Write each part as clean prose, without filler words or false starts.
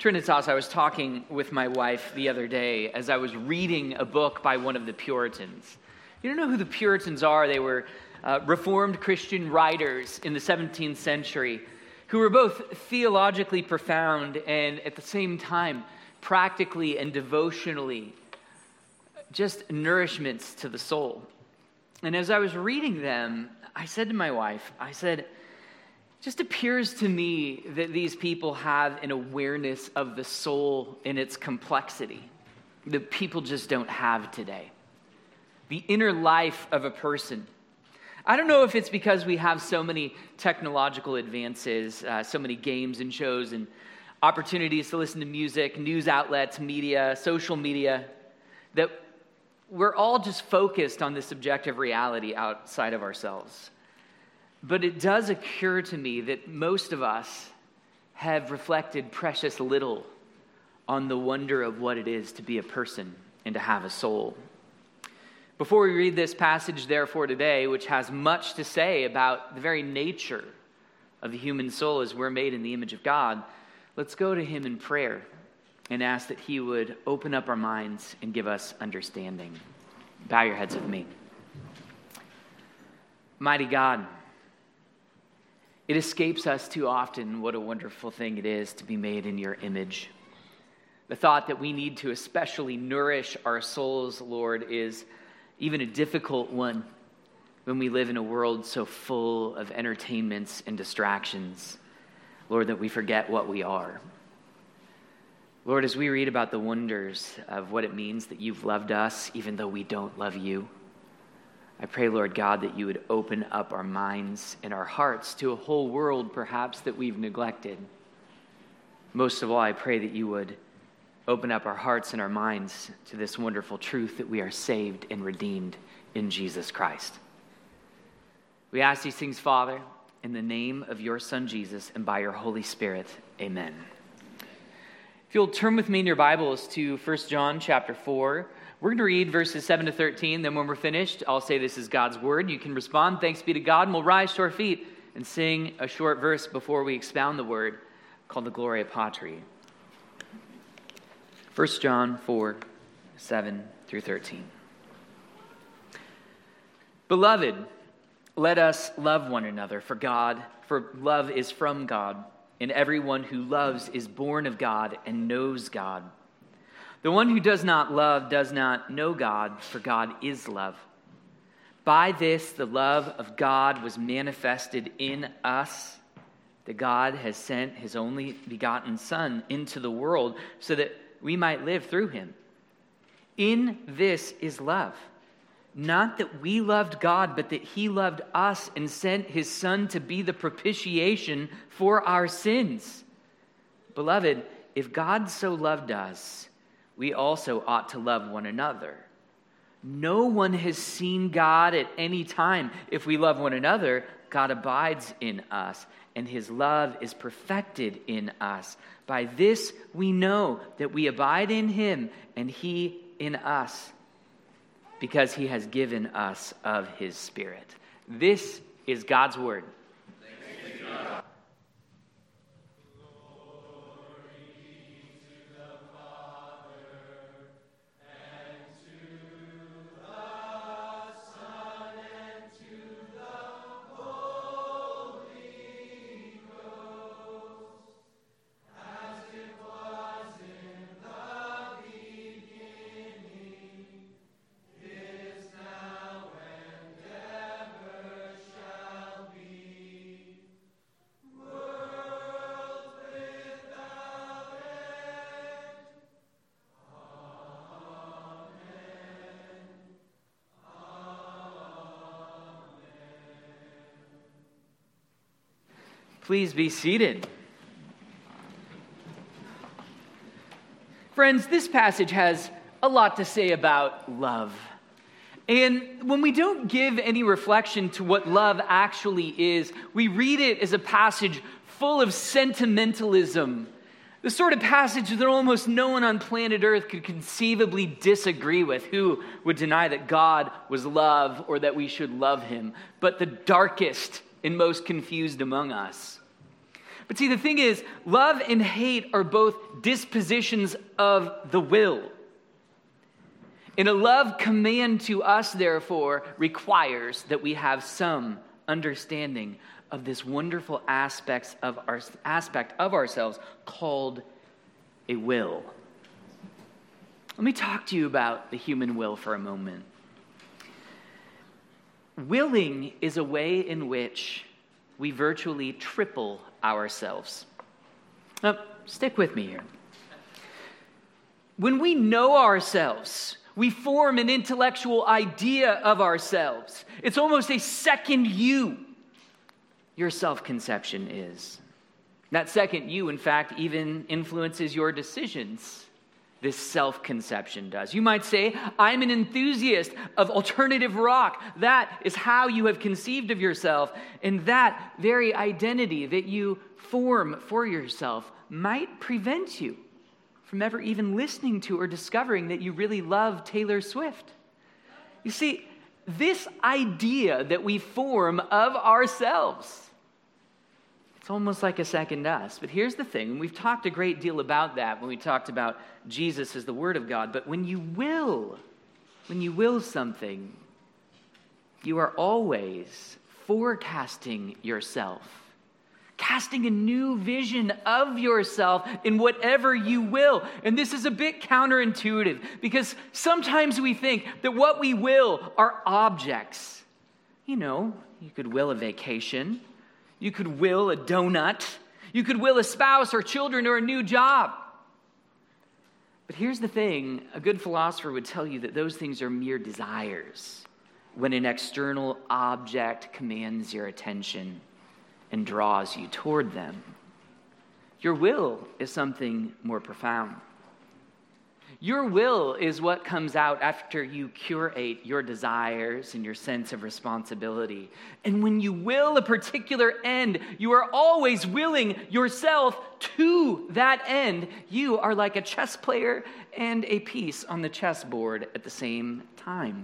Trinitas, I was talking with my wife the other day as I was reading a book by one of the Puritans. You don't know who the Puritans are? They were Reformed Christian writers in the 17th century who were both theologically profound and at the same time practically and devotionally just nourishments to the soul. And as I was reading them, I said to my wife, it just appears to me that these people have an awareness of the soul in its complexity that people just don't have today. The inner life of a person. I don't know if it's because we have so many technological advances, so many games and shows and opportunities to listen to music, news outlets, media, social media, that we're all just focused on this subjective reality outside of ourselves. But it does occur to me that most of us have reflected precious little on the wonder of what it is to be a person and to have a soul. Before we read this passage, therefore, today, which has much to say about the very nature of the human soul as we're made in the image of God, let's go to him in prayer and ask that he would open up our minds and give us understanding. Bow your heads with me. Mighty God, it escapes us too often what a wonderful thing it is to be made in your image. The thought that we need to especially nourish our souls, Lord, is even a difficult one when we live in a world so full of entertainments and distractions, Lord, that we forget what we are. Lord, as we read about the wonders of what it means that you've loved us even though we don't love you, I pray, Lord God, that you would open up our minds and our hearts to a whole world perhaps that we've neglected. Most of all, I pray that you would open up our hearts and our minds to this wonderful truth that we are saved and redeemed in Jesus Christ. We ask these things, Father, in the name of your Son, Jesus, and by your Holy Spirit. Amen. If you'll turn with me in your Bibles to 1 John chapter 4, we're going to read verses 7 to 13. Then when we're finished, I'll say this is God's word. You can respond, thanks be to God, and we'll rise to our feet and sing a short verse before we expound the word called the Gloria Patri. 1 John 4, 7 through 13. Beloved, let us love one another, for love is from God, and everyone who loves is born of God and knows God. The one who does not love does not know God, for God is love. By this the love of God was manifested in us, that God has sent his only begotten Son into the world so that we might live through him. In this is love. Not that we loved God, but that he loved us and sent his Son to be the propitiation for our sins. Beloved, if God so loved us, we also ought to love one another. No one has seen God at any time. If we love one another, God abides in us, and his love is perfected in us. By this we know that we abide in him and he in us, because he has given us of his Spirit. This is God's word. Thanks be to God. Please be seated. Friends, this passage has a lot to say about love. And when we don't give any reflection to what love actually is, we read it as a passage full of sentimentalism, the sort of passage that almost no one on planet Earth could conceivably disagree with. Who would deny that God was love or that we should love him? But the darkest and most confused among us. But see, the thing is, love and hate are both dispositions of the will. And a love command to us, therefore, requires that we have some understanding of this wonderful aspect of ourselves called a will. Let me talk to you about the human will for a moment. Willing is a way in which we virtually triple ourselves. Now, stick with me here. When we know ourselves, we form an intellectual idea of ourselves. It's almost a second you. Your self-conception is. That second you, in fact, even influences your decisions. This self-conception does. You might say, I'm an enthusiast of alternative rock. That is how you have conceived of yourself. And that very identity that you form for yourself might prevent you from ever even listening to or discovering that you really love Taylor Swift. You see, this idea that we form of ourselves, it's almost like a second us. But here's the thing, and we've talked a great deal about that when we talked about Jesus as the Word of God, but when you will something, you are always forecasting yourself, casting a new vision of yourself in whatever you will. And this is a bit counterintuitive because sometimes we think that what we will are objects. You know, you could will a vacation. You could will a donut. You could will a spouse or children or a new job. But here's the thing. A good philosopher would tell you that those things are mere desires when an external object commands your attention and draws you toward them. Your will is something more profound. Your will is what comes out after you curate your desires and your sense of responsibility. And when you will a particular end, you are always willing yourself to that end. You are like a chess player and a piece on the chessboard at the same time.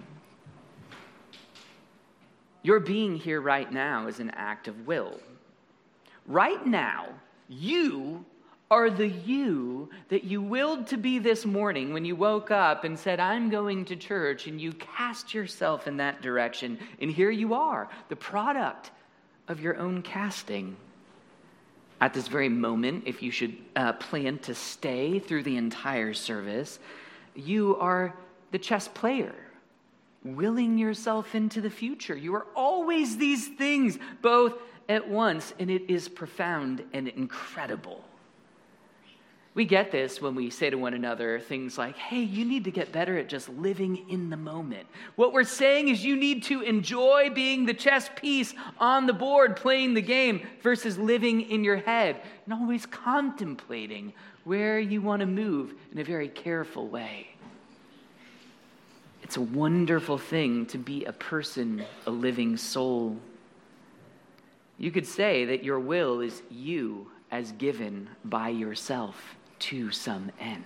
Your being here right now is an act of will. Right now, you are the you that you willed to be this morning when you woke up and said, I'm going to church, and you cast yourself in that direction. And here you are, the product of your own casting. At this very moment, if you should plan to stay through the entire service, you are the chess player, willing yourself into the future. You are always these things, both at once, and it is profound and incredible. We get this when we say to one another things like, hey, you need to get better at just living in the moment. What we're saying is you need to enjoy being the chess piece on the board, playing the game, versus living in your head and always contemplating where you want to move in a very careful way. It's a wonderful thing to be a person, a living soul. You could say that your will is you as given by yourself to some end.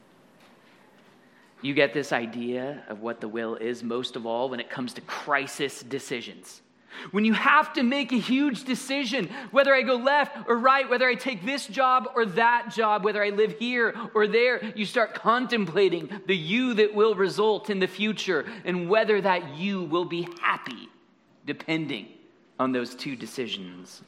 You get this idea of what the will is most of all when it comes to crisis decisions. When you have to make a huge decision, whether I go left or right, whether I take this job or that job, whether I live here or there, you start contemplating the you that will result in the future and whether that you will be happy depending on those two decisions.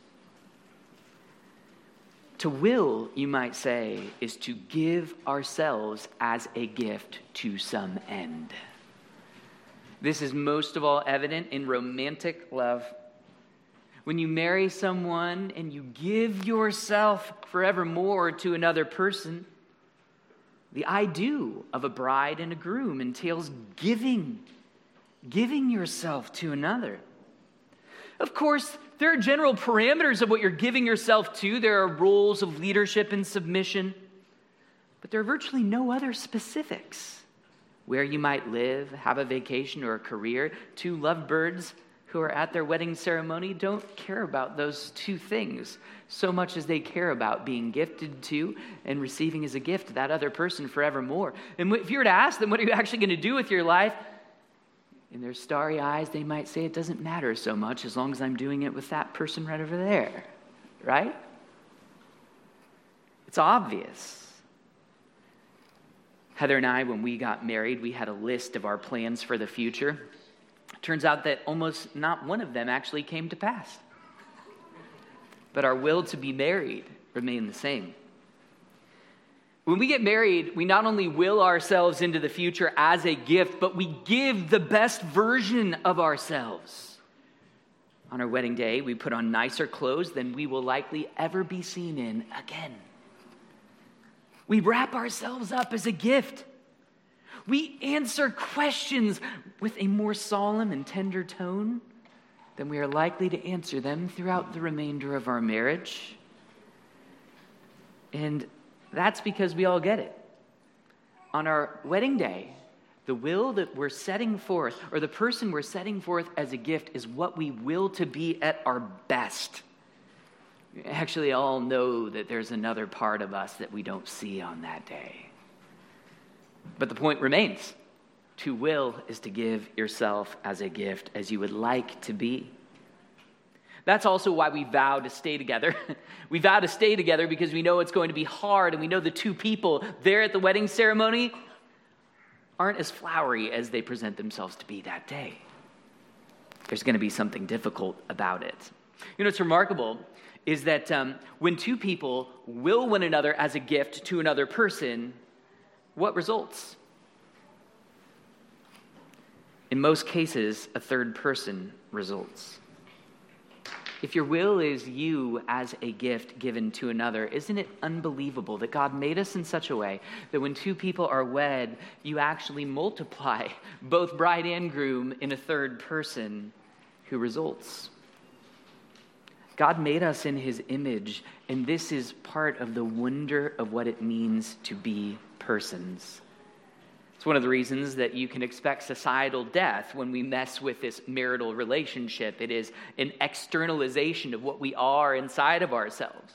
To will, you might say, is to give ourselves as a gift to some end. This is most of all evident in romantic love. When you marry someone and you give yourself forevermore to another person, the I do of a bride and a groom entails giving yourself to another. Of course, there are general parameters of what you're giving yourself to. There are roles of leadership and submission. But there are virtually no other specifics. Where you might live, have a vacation, or a career. Two lovebirds who are at their wedding ceremony don't care about those two things so much as they care about being gifted to and receiving as a gift that other person forevermore. And if you were to ask them, what are you actually going to do with your life? In their starry eyes, they might say, it doesn't matter so much as long as I'm doing it with that person right over there, right? It's obvious. Heather and I, when we got married, we had a list of our plans for the future. Turns out that almost not one of them actually came to pass. But our will to be married remained the same. When we get married, we not only will ourselves into the future as a gift, but we give the best version of ourselves. On our wedding day, we put on nicer clothes than we will likely ever be seen in again. We wrap ourselves up as a gift. We answer questions with a more solemn and tender tone than we are likely to answer them throughout the remainder of our marriage. And that's because we all get it. On our wedding day, the will that we're setting forth, or the person we're setting forth as a gift, is what we will to be at our best. We actually all know that there's another part of us that we don't see on that day. But the point remains. To will is to give yourself as a gift, as you would like to be. That's also why we vow to stay together. We vow to stay together because we know it's going to be hard, and we know the two people there at the wedding ceremony aren't as flowery as they present themselves to be that day. There's going to be something difficult about it. You know, what's remarkable is that when two people will one another as a gift to another person, what results? In most cases, a third person results. If your will is you as a gift given to another, isn't it unbelievable that God made us in such a way that when two people are wed, you actually multiply both bride and groom in a third person who results? God made us in his image, and this is part of the wonder of what it means to be persons. It's one of the reasons that you can expect societal death when we mess with this marital relationship. It is an externalization of what we are inside of ourselves.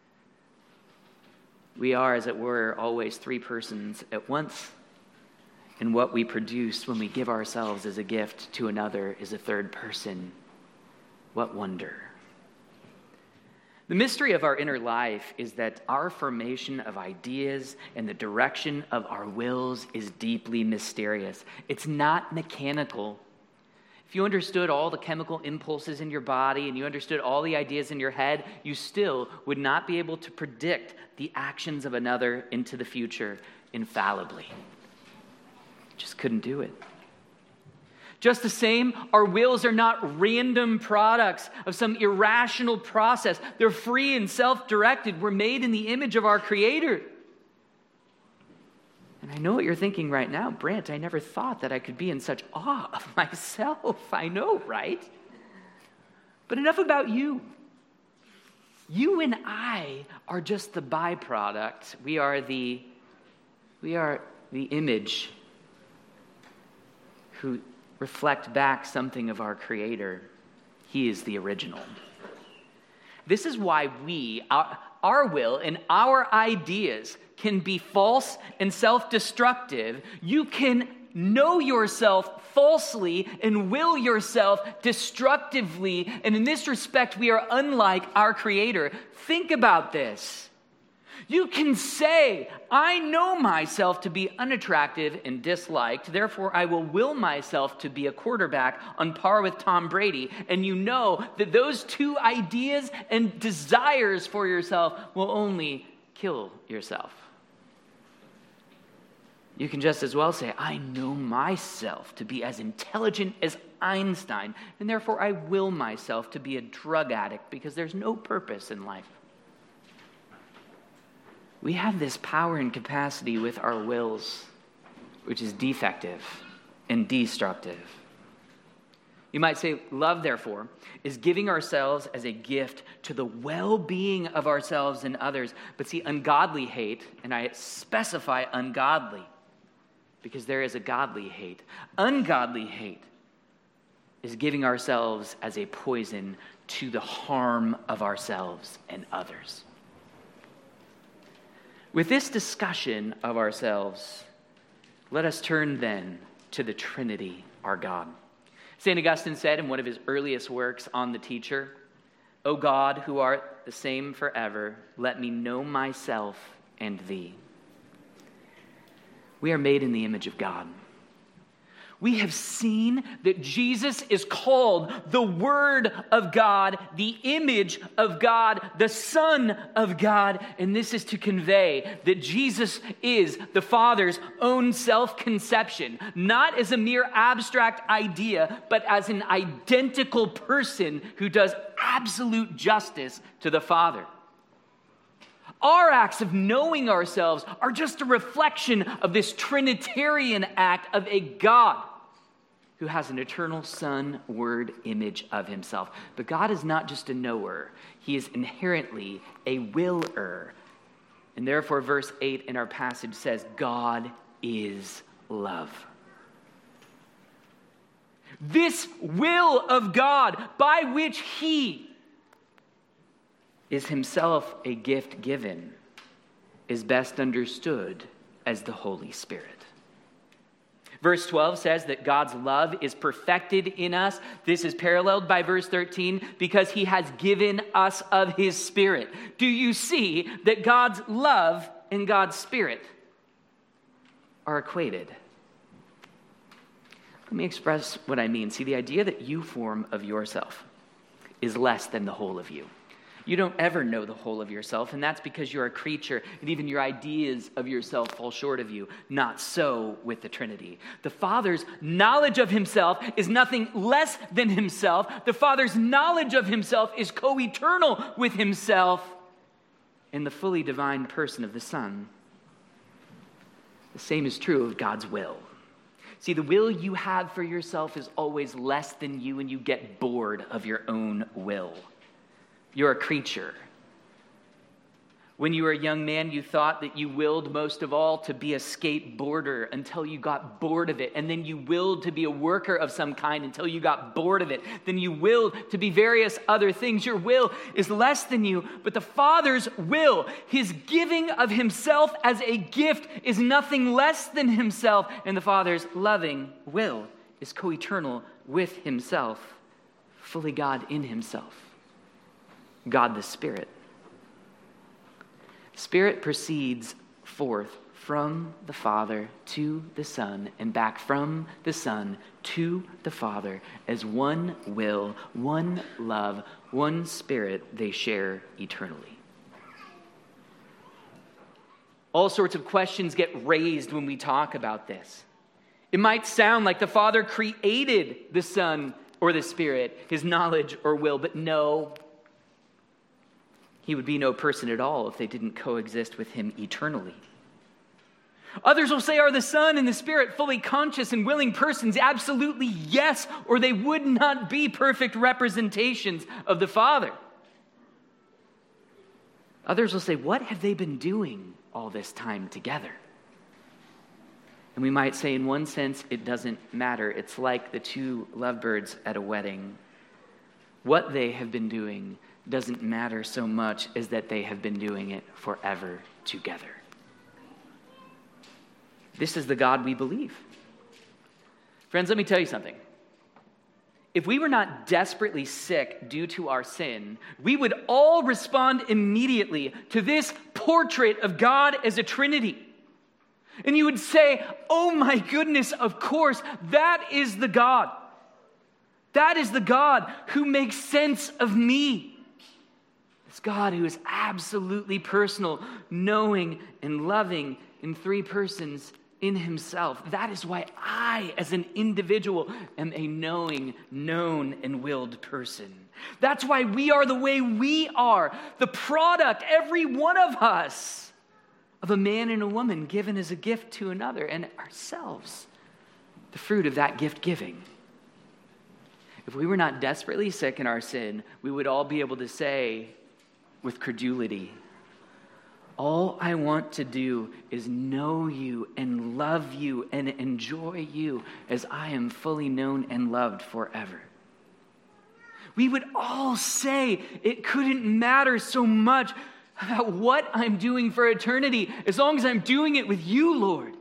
We are, as it were, always three persons at once. And what we produce when we give ourselves as a gift to another is a third person. What wonder. The mystery of our inner life is that our formation of ideas and the direction of our wills is deeply mysterious. It's not mechanical. If you understood all the chemical impulses in your body and you understood all the ideas in your head, you still would not be able to predict the actions of another into the future infallibly. Just couldn't do it. Just the same, our wills are not random products of some irrational process. They're free and self-directed. We're made in the image of our Creator. And I know what you're thinking right now. Brant, I never thought that I could be in such awe of myself. I know, right? But enough about you. You and I are just the byproduct. We are the image who reflect back something of our Creator. He is the original. This is why our will and our ideas can be false and self-destructive. You can know yourself falsely and will yourself destructively. And in this respect, we are unlike our Creator. Think about this. You can say, I know myself to be unattractive and disliked, therefore I will myself to be a quarterback on par with Tom Brady. And you know that those two ideas and desires for yourself will only kill yourself. You can just as well say, I know myself to be as intelligent as Einstein, and therefore I will myself to be a drug addict because there's no purpose in life. We have this power and capacity with our wills, which is defective and destructive. You might say, love, therefore, is giving ourselves as a gift to the well-being of ourselves and others. But see, ungodly hate, and I specify ungodly, because there is a godly hate. Ungodly hate is giving ourselves as a poison to the harm of ourselves and others. With this discussion of ourselves, let us turn then to the Trinity, our God. St. Augustine said in one of his earliest works on the teacher, O God, who art the same forever, let me know myself and thee. We are made in the image of God. We have seen that Jesus is called the Word of God, the image of God, the Son of God. And this is to convey that Jesus is the Father's own self-conception, not as a mere abstract idea, but as an identical person who does absolute justice to the Father. Our acts of knowing ourselves are just a reflection of this Trinitarian act of a God who has an eternal Son, Word, image of himself. But God is not just a knower. He is inherently a willer. And therefore, verse 8 in our passage says, God is love. This will of God, by which he is himself a gift given, is best understood as the Holy Spirit. Verse 12 says that God's love is perfected in us. This is paralleled by verse 13 because he has given us of his Spirit. Do you see that God's love and God's Spirit are equated? Let me express what I mean. See, the idea that you form of yourself is less than the whole of you. You don't ever know the whole of yourself, and that's because you're a creature, and even your ideas of yourself fall short of you. Not so with the Trinity. The Father's knowledge of himself is nothing less than himself. The Father's knowledge of himself is co-eternal with himself in the fully divine person of the Son. The same is true of God's will. See, the will you have for yourself is always less than you, and you get bored of your own will. You're a creature. When you were a young man, you thought that you willed most of all to be a skateboarder until you got bored of it. And then you willed to be a worker of some kind until you got bored of it. Then you willed to be various other things. Your will is less than you, but the Father's will, his giving of himself as a gift, is nothing less than himself. And the Father's loving will is co-eternal with himself, fully God in himself. God the Spirit. Spirit proceeds forth from the Father to the Son and back from the Son to the Father as one will, one love, one Spirit they share eternally. All sorts of questions get raised when we talk about this. It might sound like the Father created the Son or the Spirit, his knowledge or will, but no. He would be no person at all if they didn't coexist with him eternally. Others will say, are the Son and the Spirit fully conscious and willing persons? Absolutely yes, or they would not be perfect representations of the Father. Others will say, what have they been doing all this time together? And we might say, in one sense, it doesn't matter. It's like the two lovebirds at a wedding. What they have been doing doesn't matter so much as that they have been doing it forever together. This is the God we believe. Friends, let me tell you something. If we were not desperately sick due to our sin, we would all respond immediately to this portrait of God as a Trinity. And you would say, oh my goodness, of course, that is the God. That is the God who makes sense of me. It's God who is absolutely personal, knowing and loving in three persons in himself. That is why I, as an individual, am a knowing, known, and willed person. That's why we are the way we are, the product, every one of us, of a man and a woman given as a gift to another, and ourselves, the fruit of that gift giving. If we were not desperately sick in our sin, we would all be able to say, with credulity, all I want to do is know you and love you and enjoy you as I am fully known and loved forever. We would all say it couldn't matter so much about what I'm doing for eternity as long as I'm doing it with you, Lord.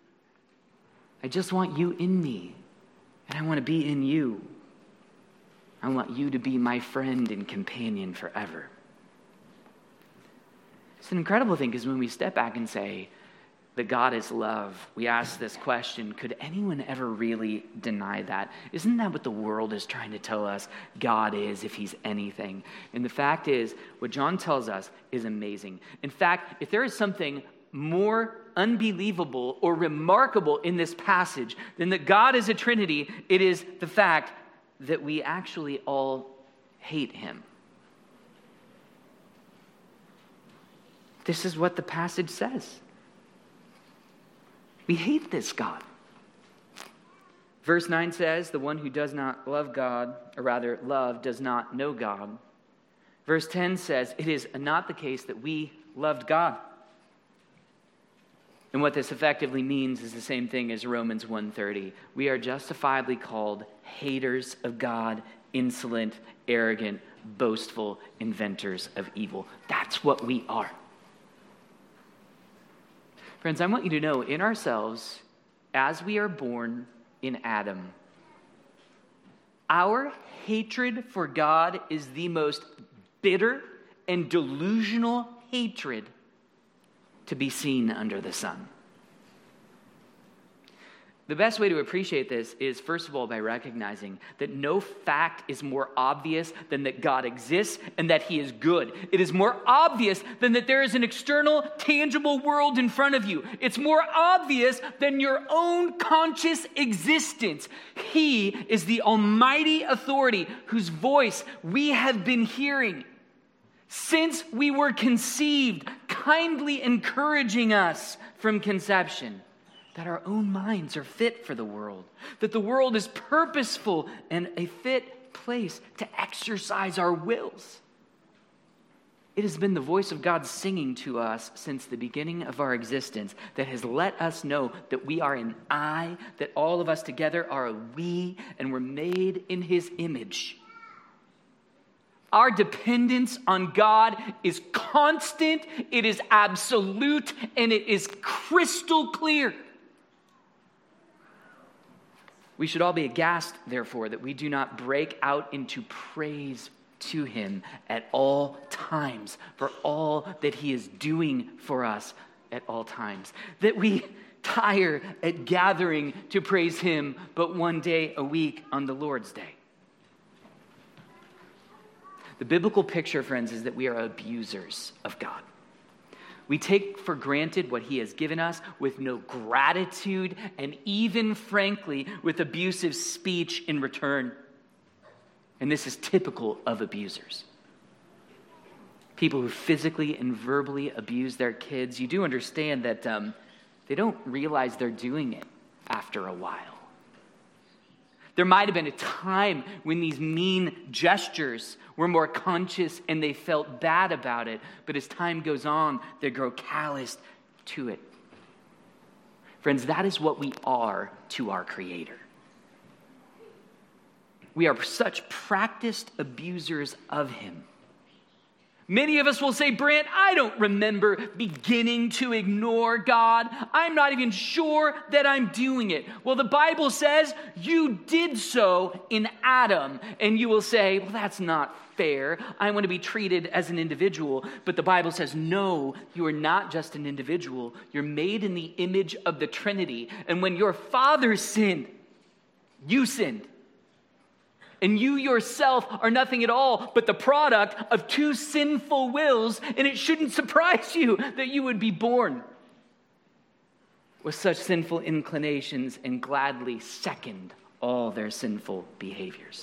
I just want you in me, and I want to be in you. I want you to be my friend and companion forever. It's an incredible thing because when we step back and say that God is love, we ask this question, could anyone ever really deny that? Isn't that what the world is trying to tell us God is, if he's anything? And the fact is, what John tells us is amazing. In fact, if there is something more unbelievable or remarkable in this passage than that God is a Trinity, it is the fact that we actually all hate him. This is what the passage says. We hate this God. Verse 9 says, the one who does not love God, or rather love, does not know God. Verse 10 says, it is not the case that we loved God. And what this effectively means is the same thing as Romans 1:30. We are justifiably called haters of God, insolent, arrogant, boastful, inventors of evil. That's what we are. Friends, I want you to know in ourselves, as we are born in Adam, our hatred for God is the most bitter and delusional hatred to be seen under the sun. The best way to appreciate this is, first of all, by recognizing that no fact is more obvious than that God exists and that he is good. It is more obvious than that there is an external, tangible world in front of you. It's more obvious than your own conscious existence. He is the almighty authority whose voice we have been hearing since we were conceived, kindly encouraging us from conception. That our own minds are fit for the world. That the world is purposeful and a fit place to exercise our wills. It has been the voice of God singing to us since the beginning of our existence that has let us know that we are an I, that all of us together are a we, and we're made in his image. Our dependence on God is constant, it is absolute, and it is crystal clear. We should all be aghast, therefore, that we do not break out into praise to him at all times for all that he is doing for us at all times. That we tire at gathering to praise him but one day a week on the Lord's Day. The biblical picture, friends, is that we are abusers of God. We take for granted what he has given us with no gratitude and even, frankly, with abusive speech in return. And this is typical of abusers. People who physically and verbally abuse their kids, you do understand that they don't realize they're doing it after a while. There might have been a time when these mean gestures were more conscious and they felt bad about it, but as time goes on, they grow calloused to it. Friends, that is what we are to our Creator. We are such practiced abusers of him. Many of us will say, Brant, I don't remember beginning to ignore God. I'm not even sure that I'm doing it. Well, the Bible says you did so in Adam. And you will say, well, that's not fair. I want to be treated as an individual. But the Bible says, no, you are not just an individual. You're made in the image of the Trinity. And when your father sinned, you sinned. And you yourself are nothing at all but the product of two sinful wills, and it shouldn't surprise you that you would be born with such sinful inclinations and gladly second all their sinful behaviors.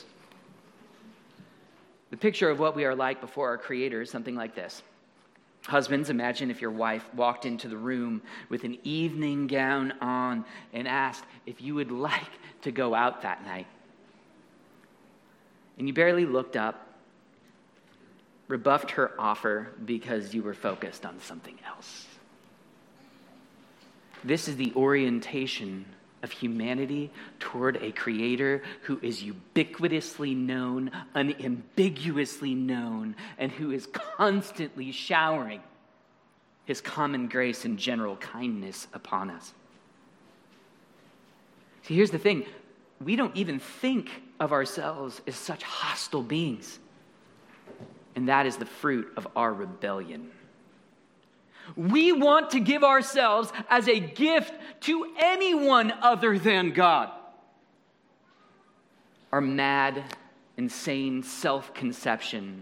The picture of what we are like before our Creator is something like this. Husbands, imagine if your wife walked into the room with an evening gown on and asked if you would like to go out that night. And you barely looked up, rebuffed her offer because you were focused on something else. This is the orientation of humanity toward a Creator who is ubiquitously known, unambiguously known, and who is constantly showering his common grace and general kindness upon us. See, here's the thing. We don't even think of ourselves as such hostile beings. And that is the fruit of our rebellion. We want to give ourselves as a gift to anyone other than God. Our mad, insane self-conception,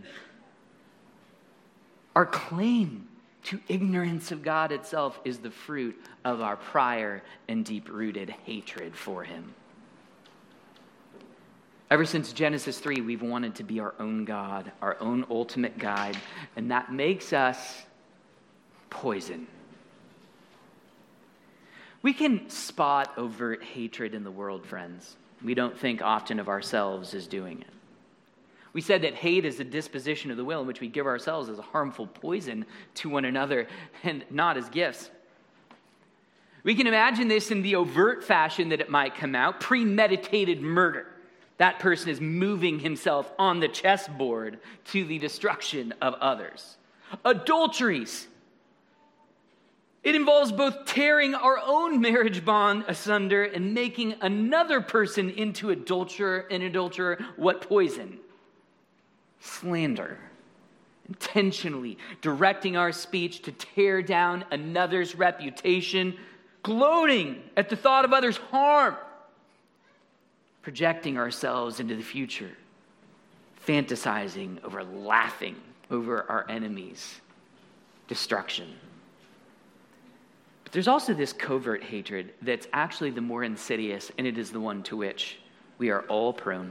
our claim to ignorance of God itself is the fruit of our prior and deep-rooted hatred for him. Ever since Genesis 3, we've wanted to be our own God, our own ultimate guide, and that makes us poison. We can spot overt hatred in the world, friends. We don't think often of ourselves as doing it. We said that hate is a disposition of the will in which we give ourselves as a harmful poison to one another and not as gifts. We can imagine this in the overt fashion that it might come out, premeditated murder. That person is moving himself on the chessboard to the destruction of others. Adulteries. It involves both tearing our own marriage bond asunder and making another person into an adulterer. What poison? Slander. Intentionally directing our speech to tear down another's reputation, gloating at the thought of others' harm, projecting ourselves into the future, fantasizing over laughing over our enemies' destruction. But there's also this covert hatred that's actually the more insidious, and it is the one to which we are all prone.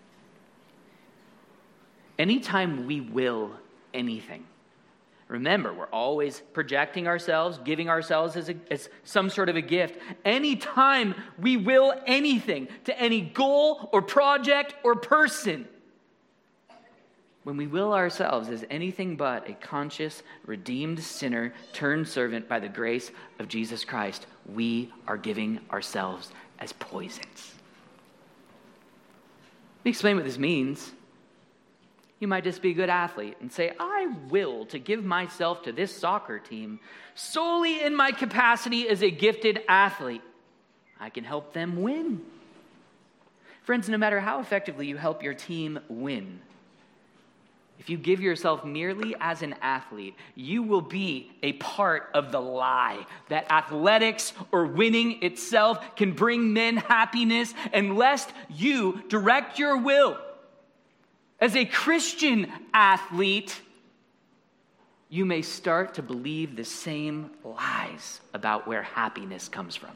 Anytime we will anything, remember, we're always projecting ourselves, giving ourselves as some sort of a gift. Anytime we will anything to any goal or project or person, when we will ourselves as anything but a conscious, redeemed sinner turned servant by the grace of Jesus Christ, we are giving ourselves as poisons. Let me explain what this means. You might just be a good athlete and say, I will to give myself to this soccer team solely in my capacity as a gifted athlete. I can help them win. Friends, no matter how effectively you help your team win, if you give yourself merely as an athlete, you will be a part of the lie that athletics or winning itself can bring men happiness unless you direct your will. As a Christian athlete, you may start to believe the same lies about where happiness comes from.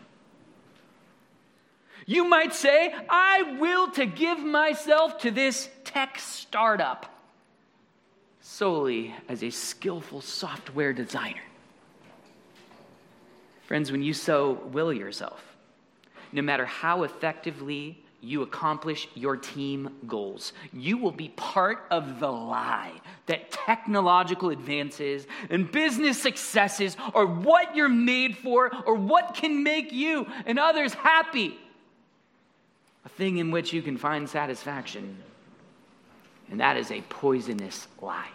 You might say, I will to give myself to this tech startup solely as a skillful software designer. Friends, when you so will yourself, no matter how effectively you accomplish your team goals, you will be part of the lie that technological advances and business successes are what you're made for or what can make you and others happy. A thing in which you can find satisfaction. And that is a poisonous lie.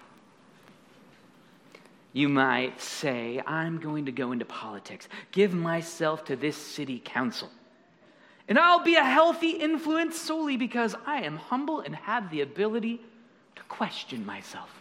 You might say, I'm going to go into politics, give myself to this city council. And I'll be a healthy influence solely because I am humble and have the ability to question myself.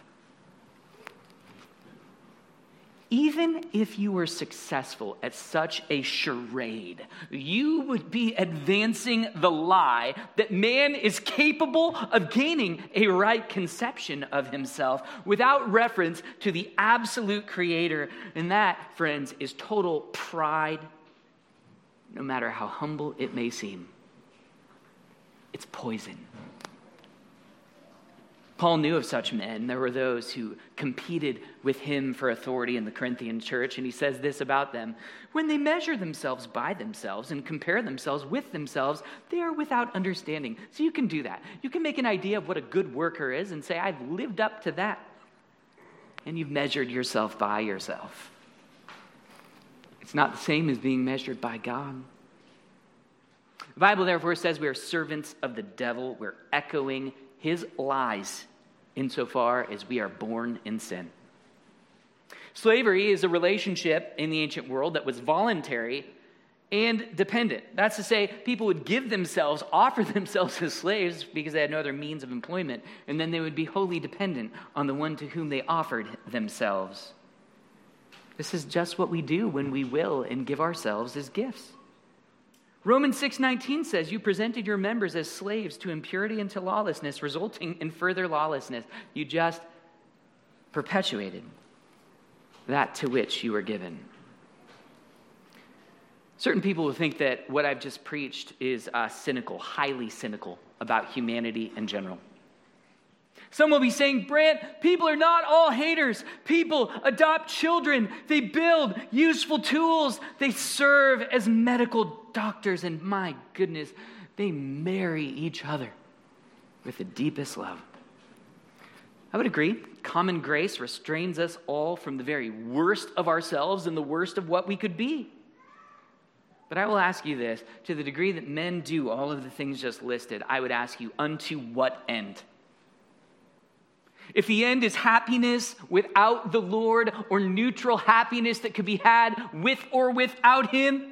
Even if you were successful at such a charade, you would be advancing the lie that man is capable of gaining a right conception of himself without reference to the absolute creator. And that, friends, is total pride. No matter how humble it may seem, it's poison. Paul knew of such men. There were those who competed with him for authority in the Corinthian church, and he says this about them. When they measure themselves by themselves and compare themselves with themselves, they are without understanding. So you can do that. You can make an idea of what a good worker is and say, I've lived up to that. And you've measured yourself by yourself. It's not the same as being measured by God. The Bible, therefore, says we are servants of the devil. We're echoing his lies insofar as we are born in sin. Slavery is a relationship in the ancient world that was voluntary and dependent. That's to say, people would give themselves, offer themselves as slaves because they had no other means of employment, and then they would be wholly dependent on the one to whom they offered themselves. This is just what we do when we will and give ourselves as gifts. Romans 6:19 says, you presented your members as slaves to impurity and to lawlessness, resulting in further lawlessness. You just perpetuated that to which you were given. Certain people will think that what I've just preached is cynical, highly cynical about humanity in general. Some will be saying, Brant, people are not all haters. People adopt children. They build useful tools. They serve as medical doctors. And my goodness, they marry each other with the deepest love. I would agree. Common grace restrains us all from the very worst of ourselves and the worst of what we could be. But I will ask you this, to the degree that men do all of the things just listed, I would ask you, unto what end? If the end is happiness without the Lord, or neutral happiness that could be had with or without him,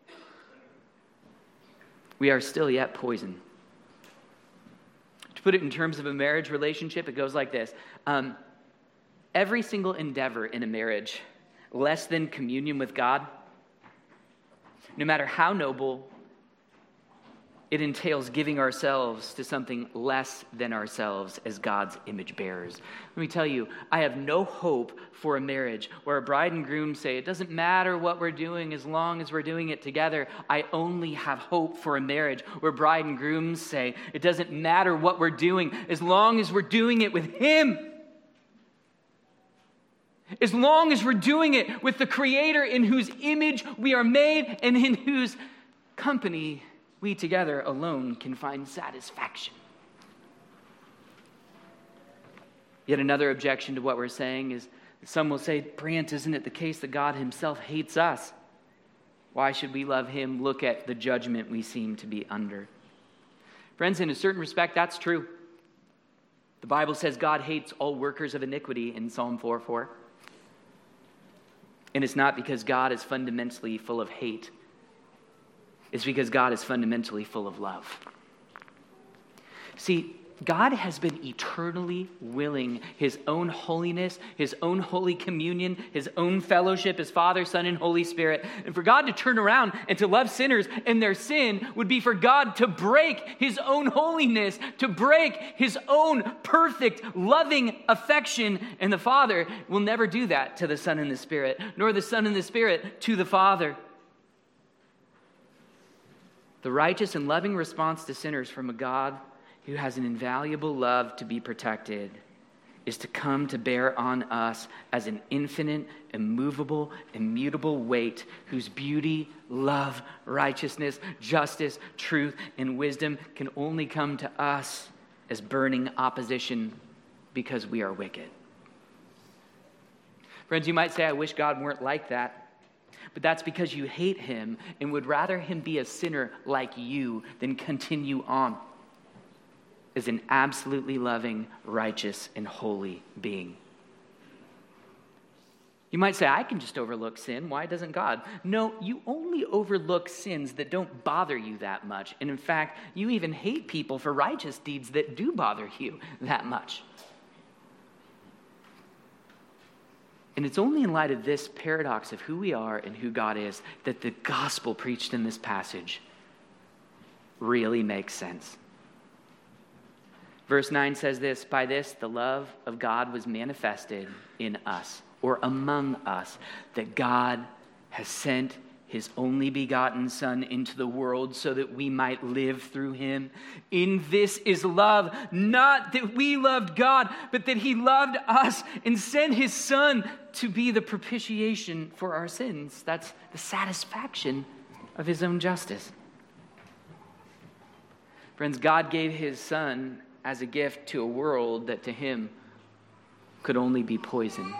we are still yet poisoned. To put it in terms of a marriage relationship, it goes like this. Every single endeavor in a marriage, less than communion with God, no matter how noble, it entails giving ourselves to something less than ourselves as God's image bearers. Let me tell you, I have no hope for a marriage where a bride and groom say, it doesn't matter what we're doing as long as we're doing it together. I only have hope for a marriage where bride and groom say, it doesn't matter what we're doing as long as we're doing it with him. As long as we're doing it with the Creator in whose image we are made and in whose company we together alone can find satisfaction. Yet another objection to what we're saying is some will say, Brant, isn't it the case that God himself hates us? Why should we love him? Look at the judgment we seem to be under. Friends, in a certain respect, that's true. The Bible says God hates all workers of iniquity in Psalm 4:4. And it's not because God is fundamentally full of hate. It's because God is fundamentally full of love. See, God has been eternally willing his own holiness, his own holy communion, his own fellowship as Father, Son, and Holy Spirit. And for God to turn around and to love sinners and their sin would be for God to break his own holiness, to break his own perfect, loving affection. And the Father will never do that to the Son and the Spirit, nor the Son and the Spirit to the Father. The righteous and loving response to sinners from a God who has an invaluable love to be protected is to come to bear on us as an infinite, immovable, immutable weight whose beauty, love, righteousness, justice, truth, and wisdom can only come to us as burning opposition because we are wicked. Friends, you might say, I wish God weren't like that. But that's because you hate him and would rather him be a sinner like you than continue on as an absolutely loving, righteous, and holy being. You might say, I can just overlook sin. Why doesn't God? No, you only overlook sins that don't bother you that much. And in fact, you even hate people for righteous deeds that do bother you that much. And it's only in light of this paradox of who we are and who God is that the gospel preached in this passage really makes sense. Verse 9 says this, by this the love of God was manifested in us, or among us, that God has sent his only begotten Son into the world so that we might live through him. In this is love, not that we loved God, but that he loved us and sent his Son to be the propitiation for our sins. That's the satisfaction of his own justice. Friends, God gave his Son as a gift to a world that to him could only be poison.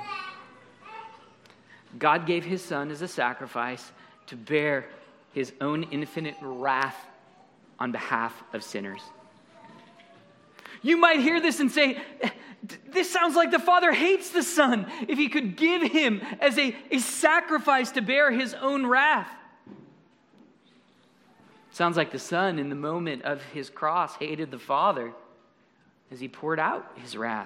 God gave his Son as a sacrifice to bear his own infinite wrath on behalf of sinners. You might hear this and say, this sounds like the Father hates the Son if he could give him as a sacrifice to bear his own wrath. Sounds like the Son in the moment of his cross hated the Father as he poured out his wrath.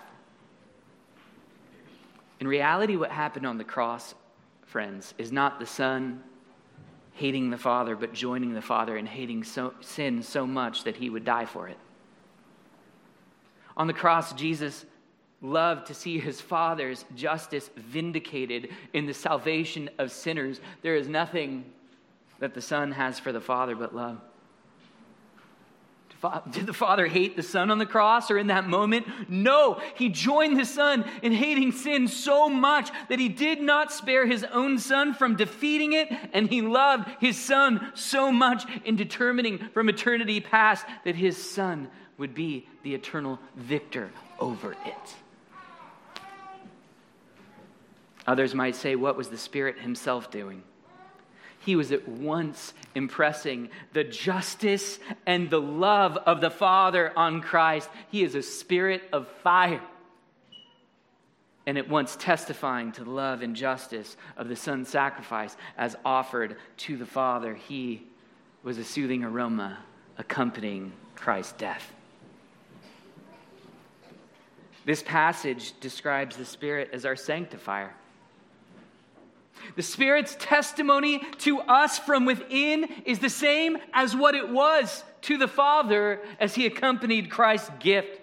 In reality, what happened on the cross, friends, is not the Son hating the Father, but joining the Father and hating sin so much that he would die for it. On the cross, Jesus loved to see his Father's justice vindicated in the salvation of sinners. There is nothing that the Son has for the Father but love. Did the Father hate the Son on the cross or in that moment? No, he joined the Son in hating sin so much that he did not spare his own Son from defeating it, and he loved his Son so much in determining from eternity past that his Son would be the eternal victor over it. Others might say, what was the Spirit himself doing? He was at once impressing the justice and the love of the Father on Christ. He is a spirit of fire. And at once testifying to the love and justice of the Son's sacrifice as offered to the Father. He was a soothing aroma accompanying Christ's death. This passage describes the Spirit as our sanctifier. The Spirit's testimony to us from within is the same as what it was to the Father as he accompanied Christ's gift.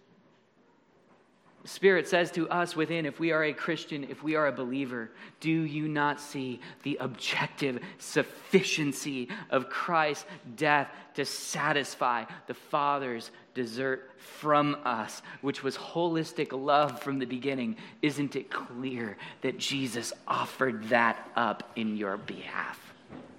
The Spirit says to us within, if we are a Christian, if we are a believer, do you not see the objective sufficiency of Christ's death to satisfy the Father's desert from us, which was holistic love from the beginning? Isn't it clear that Jesus offered that up in your behalf?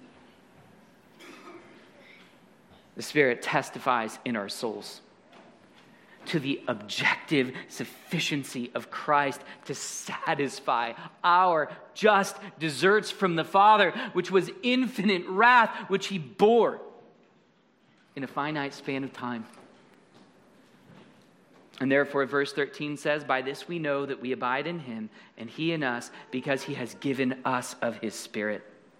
The Spirit testifies in our souls to the objective sufficiency of Christ to satisfy our just deserts from the Father, which was infinite wrath, which he bore in a finite span of time. And therefore, verse 13 says, by this we know that we abide in him, and he in us, because he has given us of his Spirit.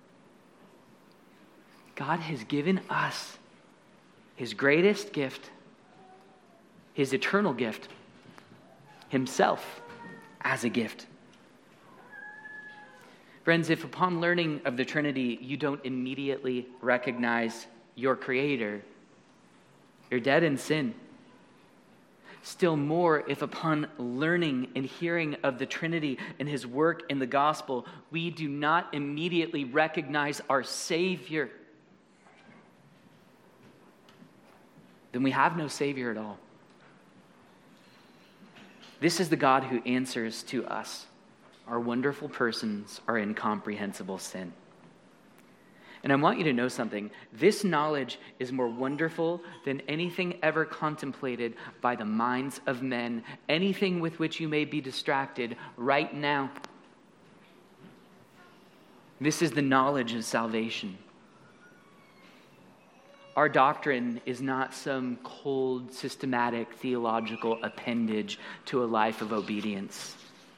God has given us his greatest gift, his eternal gift, himself as a gift. Friends, if upon learning of the Trinity you don't immediately recognize your Creator, you're dead in sin. Still more, if upon learning and hearing of the Trinity and his work in the gospel, we do not immediately recognize our Savior, then we have no Savior at all. This is the God who answers to us, our wonderful persons, our incomprehensible sin. And I want you to know something. This knowledge is more wonderful than anything ever contemplated by the minds of men, anything with which you may be distracted right now. This is the knowledge of salvation. Our doctrine is not some cold, systematic, theological appendage to a life of obedience.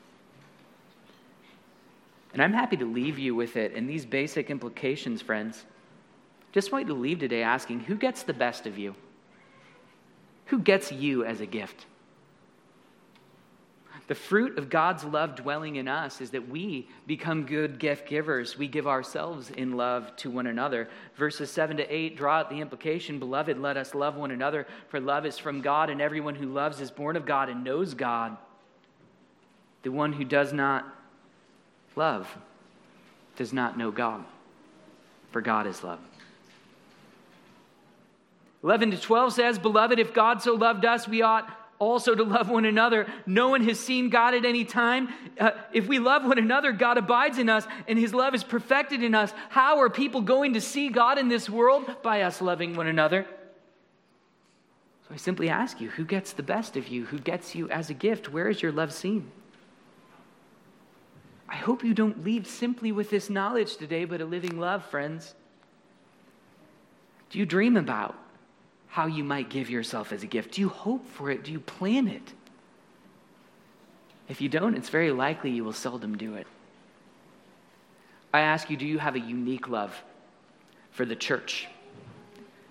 And I'm happy to leave you with it and these basic implications, friends. Just want you to leave today asking, who gets the best of you? Who gets you as a gift? The fruit of God's love dwelling in us is that we become good gift givers. We give ourselves in love to one another. Verses 7 to 8 draw out the implication, beloved, let us love one another, for love is from God, and everyone who loves is born of God and knows God. The one who does not love does not know God, for God is love. 11 to 12 says, beloved, if God so loved us, we ought also to love one another. No one has seen God at any time. If we love one another, God abides in us, and his love is perfected in us. How are people going to see God in this world? By us loving one another. So I simply ask you, who gets the best of you? Who gets you as a gift? Where is your love seen? I hope you don't leave simply with this knowledge today, but a living love, friends. Do you dream about how you might give yourself as a gift? Do you hope for it? Do you plan it? If you don't, it's very likely you will seldom do it. I ask you, do you have a unique love for the church?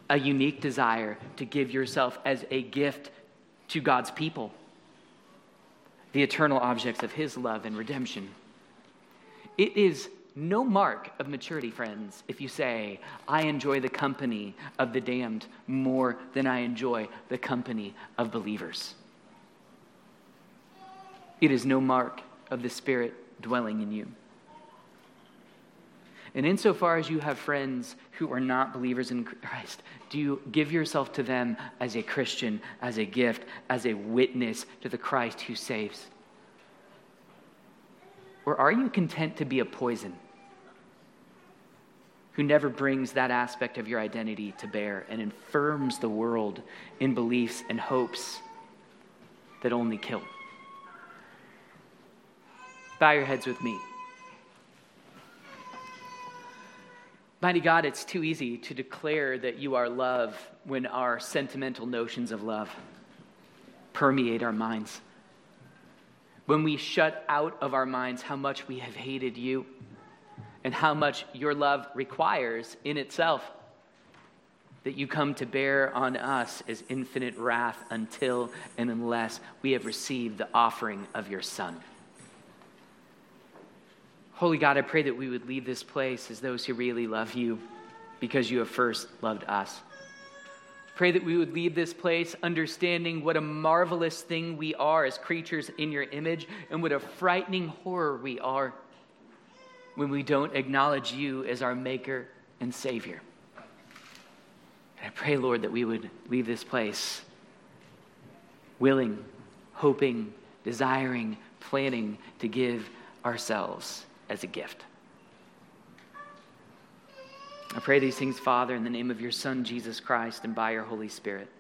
a unique desire to give yourself as a gift to God's people, the eternal objects of his love and redemption. It is no mark of maturity, friends, if you say, I enjoy the company of the damned more than I enjoy the company of believers. It is no mark of the Spirit dwelling in you. And insofar as you have friends who are not believers in Christ, do you give yourself to them as a Christian, as a gift, as a witness to the Christ who saves? Or are you content to be a poison who never brings that aspect of your identity to bear and infirms the world in beliefs and hopes that only kill? Bow your heads with me. Mighty God, it's too easy to declare that you are love when our sentimental notions of love permeate our minds. When we shut out of our minds how much we have hated you and how much your love requires in itself that you come to bear on us as infinite wrath until and unless we have received the offering of your Son. Holy God, I pray that we would leave this place as those who really love you because you have first loved us. Pray that we would leave this place understanding what a marvelous thing we are as creatures in your image and what a frightening horror we are when we don't acknowledge you as our Maker and Savior. And I pray, Lord, that we would leave this place willing, hoping, desiring, planning to give ourselves as a gift. I pray these things, Father, in the name of your Son, Jesus Christ, and by your Holy Spirit.